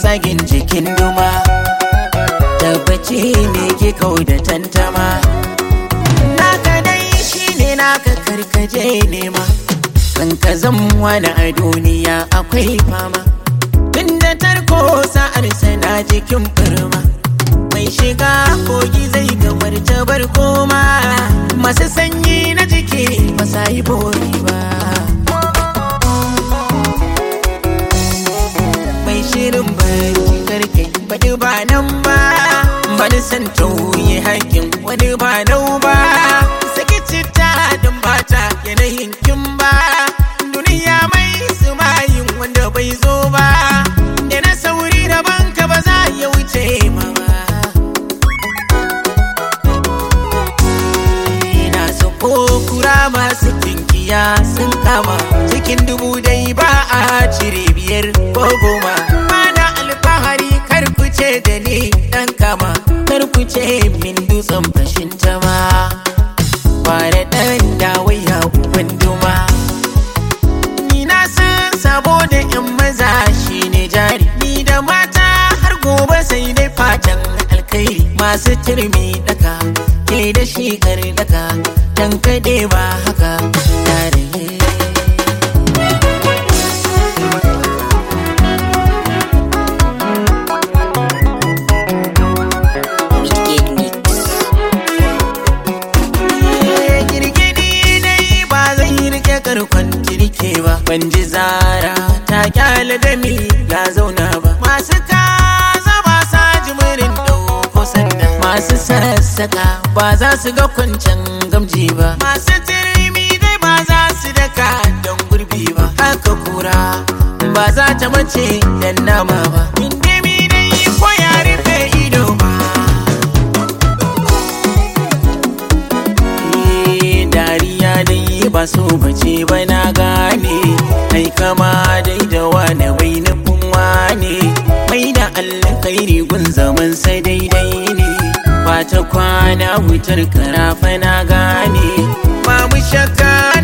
tsagin jikin duma, tabbaci ne ke kau da tantama. Naka dai shine naka karkaje nema, kan ka zama wani a duniya akwai fama. Tunda tarko sa'ar sana jikin firma, mai shiga kogi zai gamar tabar koma. Masu sanyi na jiki ba sa yi bori ba, mai shirin bari karke wani ba nan ba. Bani san tauye haƙin wani ba nau ba, saki citta don bata yanayin kin ba. Duniya mai sumayin wanda bai zo ba, da na sauri da banka ba za ya wuce ma ba. Ina so ko kura masu kinkiya sun kama, cikin 1000 dai ba a cire 5 ko 10. Mana alfahari kar ku ce da ni dan kama, kar ku ce min dutsen fashin tama. Kware dan dawaya uban duma, ni na san saboda yan maza shine jari. Ni da mata har gobe sai dai fatan alkai, masu turmi daka ke da shi kar daka, dan kade ba haka tare. Ban ji zara ta kyale da mi ya zauna ba, masu kaza ba sa jimirin ɗauko sanda, masu sassaka ba za su ga kwancan gamji ba, masu turmi dai ba za su daka don gurbi ba. Haka kura ba za ta mace dan nama ba, indimi dai ko ya rufe ido ba. Dariya dai ba so bace ba na gane, ai kama dai da wane bai nufin wane. Mai da alkhairi gun zaman sai daidai ne, ba ta kwana wutar karafa na gane. Ba mu shakka